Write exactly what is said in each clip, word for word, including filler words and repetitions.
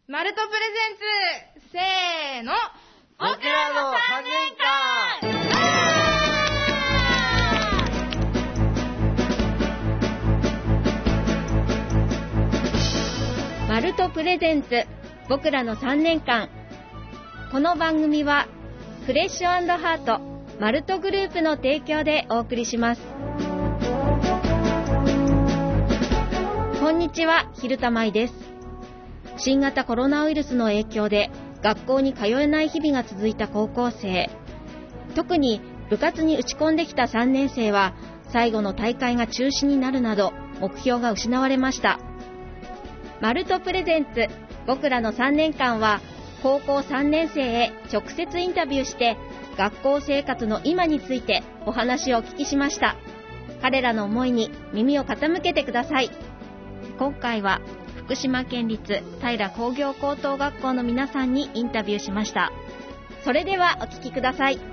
マルトプレゼンツ、せーの、 僕らのさんねんかん。 マルトプレゼンツ、僕らのさんねんかん。この番組はフレッシュ&ハートマルトグループの提供でお送りします。こんにちは、昼田舞です。新型コロナウイルスの影響で学校に通えない日々が続いた高校生、特に部活に打ち込んできたさんねん生は最後の大会が中止になるなど目標が失われました。マルトプレゼンツ、僕らのさんねんかんは高校さんねん生へ直接インタビューして学校生活の今についてお話をお聞きしました。彼らの思いに耳を傾けてください。今回は福島県立平工業高等学校の皆さんにインタビューしました。それではお聞きください。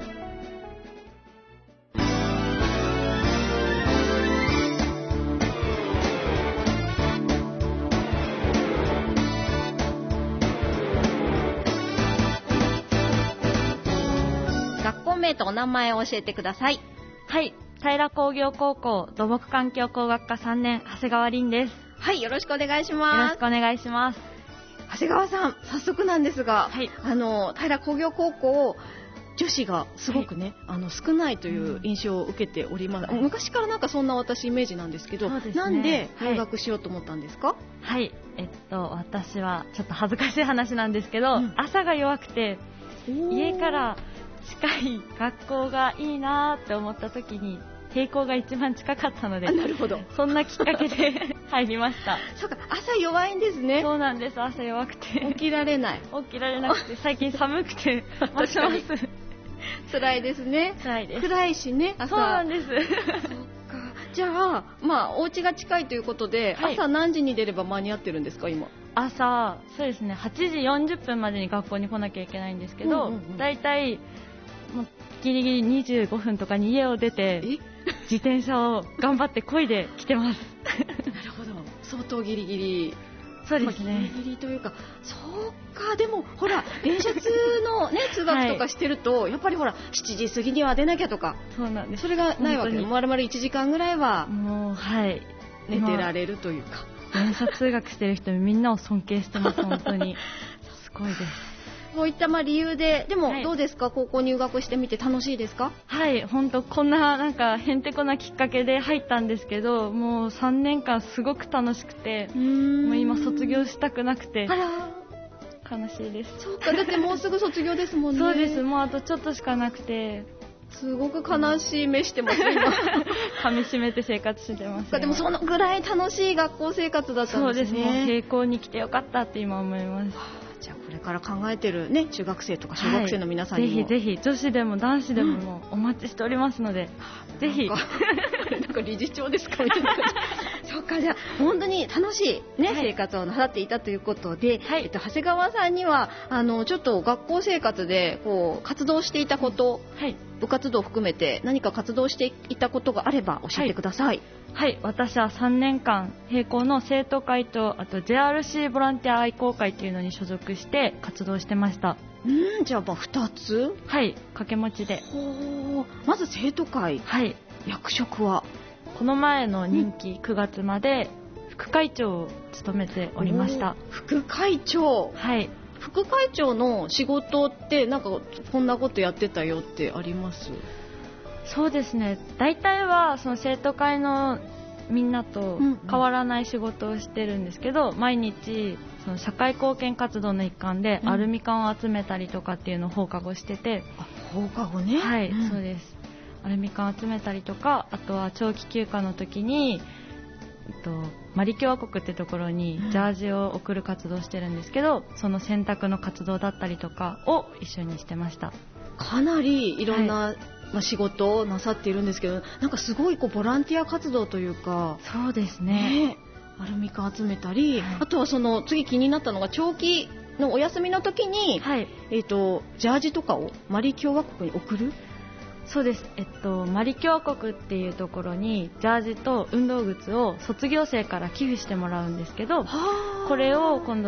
学校名とお名前を教えてください。 はい、平工業高校土木環境工学科さんねん、長谷川凛です。 はい、よろしくお願いします。 よろしくお願いします。 長谷川さん、早速なんですが、 はい、 あの平工業高校女子がすごくね、はい、あの少ないという印象を受けております、うん、昔からなんかそんな私イメージなんですけど、ね、なんで留学しようと思ったんですか？ はい、はい、えっと私はちょっと恥ずかしい話なんですけど、うん、朝が弱くて家から近い学校がいいなって思った時に平校が一番近かったので、 なるほど、 そんなきっかけで入りました。 そうか、朝弱いんですね。 そうなんです、朝弱くて起きられない起きられなくて最近寒くてますます辛いですね。 辛いです。 暗いしね、朝。 そうなんです。そっか。 じゃあ、まあお家が近いということで、はい、朝何時に出れば間に合ってるんですか今？ 朝そうですね、はちじよんじゅっぷんまでに学校に来なきゃいけないんですけど、うんうんうん、だいたいもうギリギリにじゅうごふんとかに家を出て自転車を頑張って漕いで来てます。 なるほど、相当ギリギリ。 そうですね、 まあ、ギリギリというか、そうか。でもほら電車通の、ね、通学とかしてると、はい、やっぱりほらしちじ過ぎには出なきゃとか、 そうなんです。 それがないわけで、まるまるいちじかんぐらいはもう、はい、 寝てられるというか。 電車通学してる人みんなを尊敬してます。本当にすごいです。 そういったまあ理由で、でもどうですか、はい、高校入学してみて楽しいですか？ はい、本当こんななんかへんてこなきっかけで入ったんですけど、もうさんねんかんすごく楽しくて、うーん、もう今卒業したくなくて、あら悲しいです。 そうか、だってもうすぐ卒業ですもんね。 そうです、もうあとちょっとしかなくて、 すごく悲しい目してます今。 噛み締めて生活してます。 でもそのぐらい楽しい学校生活だったんですね。 そうです、もう平校に来てよかったって今思います。 じゃあこれから考えてるね、中学生とか小学生の皆さんにも、 はい、ぜひぜひ女子でも男子でももお待ちしておりますので、うん、ぜひ。 なんか理事長ですかみたいな感じ。そうか、じゃあ本当に楽しい、ね、はい、生活をなさっていたということで、はい、えっと、長谷川さんにはあのちょっと学校生活でこう活動していたこと、はい、部活動を含めて何か活動していたことがあれば教えてください。 はいはい、私はさんねんかん平校の生徒会とあと ジェイアールシー ボランティア愛好会というのに所属して活動してました。 うん、じゃあまあふたつ、 はい、掛け持ちで。 ほー、まず生徒会、はい、役職はこの前の任期くがつまで副会長を務めておりました。 副会長、 はい、 副会長の仕事ってなんかこんなことやってたよってあります？ そうですね、大体はその生徒会のみんなと変わらない仕事をしてるんですけど、うんうん、毎日その社会貢献活動の一環でアルミ缶を集めたりとかっていうのを放課後してて、 うん、放課後ね、 はい、 うん、 そうです。アルミ缶集めたりとか、あとは長期休暇の時に、えっと、マリ共和国ってところにジャージを送る活動をしてるんですけど、うん、その洗濯の活動だったりとかを一緒にしてました。 かなりいろんな、はい、まあ、仕事をなさっているんですけど、なんかすごいこうボランティア活動というか。 そうですね、 ね、アルミ缶集めたり、はい、あとはその次気になったのが長期のお休みの時に、はい、えーと、ジャージとかをマリ共和国に送る。 そうです、えっと、マリ共和国っていうところにジャージと運動靴を卒業生から寄付してもらうんですけど、これを今度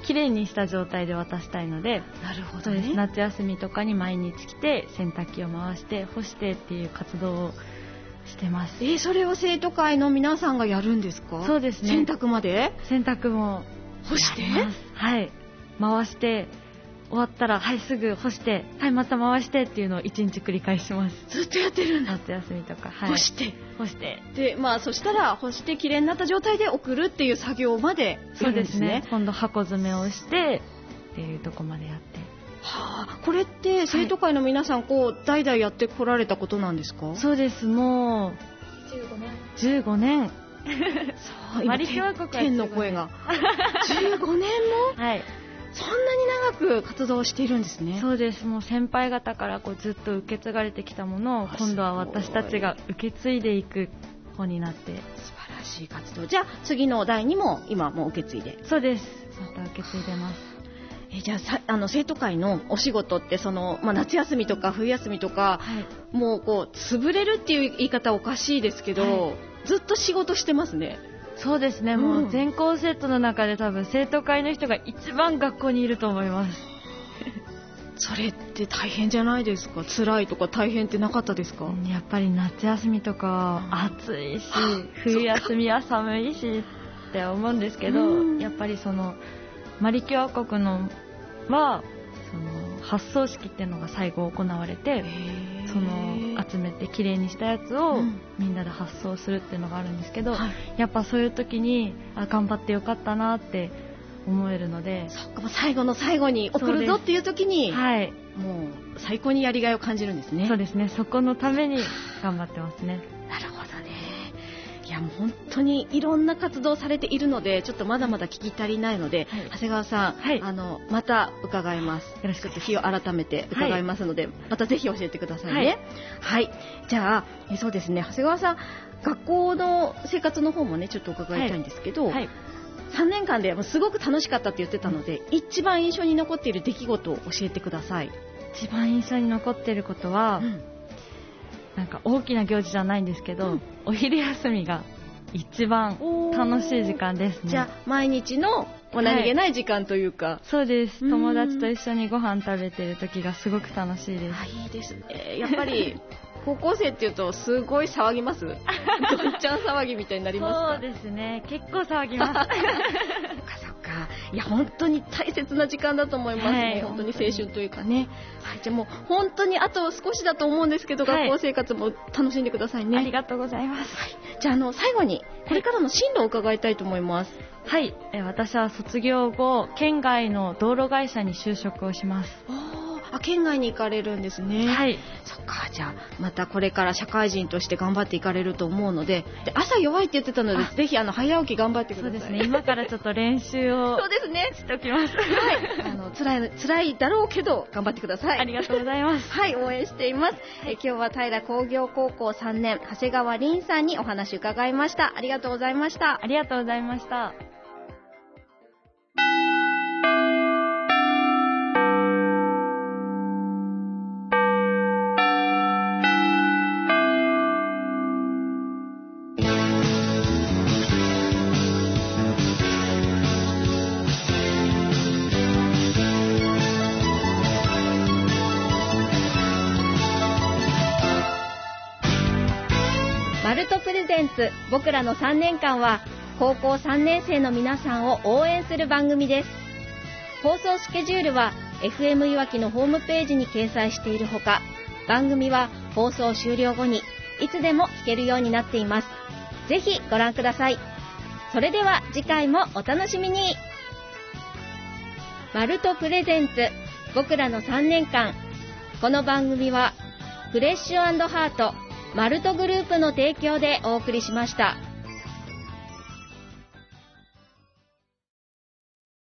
綺麗にした状態で渡したいので、 なるほどそうです。 ね。 夏休みとかに毎日来て洗濯機を回して干してっていう活動をしてます。 えー、それを生徒会の皆さんがやるんですか？ そうですね。 洗濯まで洗濯も干してやります。はい。回して終わったらはいすぐ干してはいまた回してっていうのを一日繰り返します。 ずっとやってるんだ。 夏休みとか、はい、 干して干してで、まあそしたら干してきれいになった状態で送るっていう作業までやるんですね。 そうですね。今度箱詰めをしてっていうとこまでやって。 はあ、これって生徒会の皆さんこう代々やってこられたことなんですか？ そうです。もうじゅうごねん。 じゅうごねん。 そう、 マリキュア国は天の声がじゅうごねんも、 はい。 そんなに長く活動しているんですね。 そうです。もう先輩方からこうずっと受け継がれてきたものを今度は私たちが受け継いでいく子になって。 素晴らしい活動。じゃあ次の代にも今もう受け継いで。 そうです。また受け継いでます。 えじゃあさあの生徒会のお仕事ってその、まあ、夏休みとか冬休みとか、 はい、 もうこう潰れるっていう言い方おかしいですけど、はい、ずっと仕事してますね。 そうですね、うん、もう全校生徒の中で多分生徒会の人が一番学校にいると思います。 それって大変じゃないですか？辛いとか大変ってなかったですか？ やっぱり夏休みとか暑いし、冬休みは寒いしって思うんですけど、うん、やっぱりそのマリキュア国のはその発送式っていうのが最後行われて、その集めてきれいにしたやつをみんなで発送するっていうのがあるんですけど、うん、やっぱそういう時にあ頑張ってよかったなって思えるので、 そっか、最後の最後に送るぞっていう時に、 はい、 もう最高にやりがいを感じるんですね。 そうですね、そこのために頑張ってますね。 なるほどね。いやもう本当にいろんな活動されているので、ちょっとまだまだ聞き足りないので、はい、長谷川さん、はい、あのまた伺います。よろしく日を改めて伺いますので、はい、またぜひ教えてくださいね。はい、はい、じゃあえそうですね、長谷川さん、学校の生活の方もねちょっと伺いたいんですけど、はいはい、さんねんかんですごく楽しかったって言ってたので、うん、一番印象に残っている出来事を教えてください。 一番印象に残っていることは、うん、なんか大きな行事じゃないんですけど、うん、お昼休みが一番楽しい時間ですね。 じゃあ毎日の何気ない時間というか、はい、 そうです。友達と一緒にご飯食べてる時がすごく楽しいです。 あ、いいですね。やっぱり高校生っていうとすごい騒ぎます？どんちゃん騒ぎみたいになりますか？ そうですね、結構騒ぎます。そっかそっか。いや本当に大切な時間だと思いますね、はい、本当に青春というかね。はい、じゃあもう本当にあと少しだと思うんですけど、はい、学校生活も楽しんでくださいね。 ありがとうございます。 はい、じゃあ、あの最後にこれからの進路を伺いたいと思います。 はい、え私は卒業後県外の道路会社に就職をします。 あ、県外に行かれるんですね。 はい。 そっか、じゃあまたこれから社会人として頑張っていかれると思うので、で朝弱いって言ってたので、ぜひあの早起き頑張ってください。 そうですね、今からちょっと練習をそうですね、 しておきます。 はい、あの辛い辛いだろうけど頑張ってください。 ありがとうございます。 はい、応援しています。え今日は平工業高校さんねん長谷川凛さんにお話伺いました。ありがとうございました。 ありがとうございました。 マルトプレゼンツ僕らのさんねんかんは高校さんねん生の皆さんを応援する番組です。放送スケジュールは エフエム いわきのホームページに掲載しているほか、番組は放送終了後にいつでも聞けるようになっています。ぜひご覧ください。それでは次回もお楽しみに。マルトプレゼンツ僕らのさんねんかん、この番組はフレッシュ&ハートマルトグループの提供でお送りしました。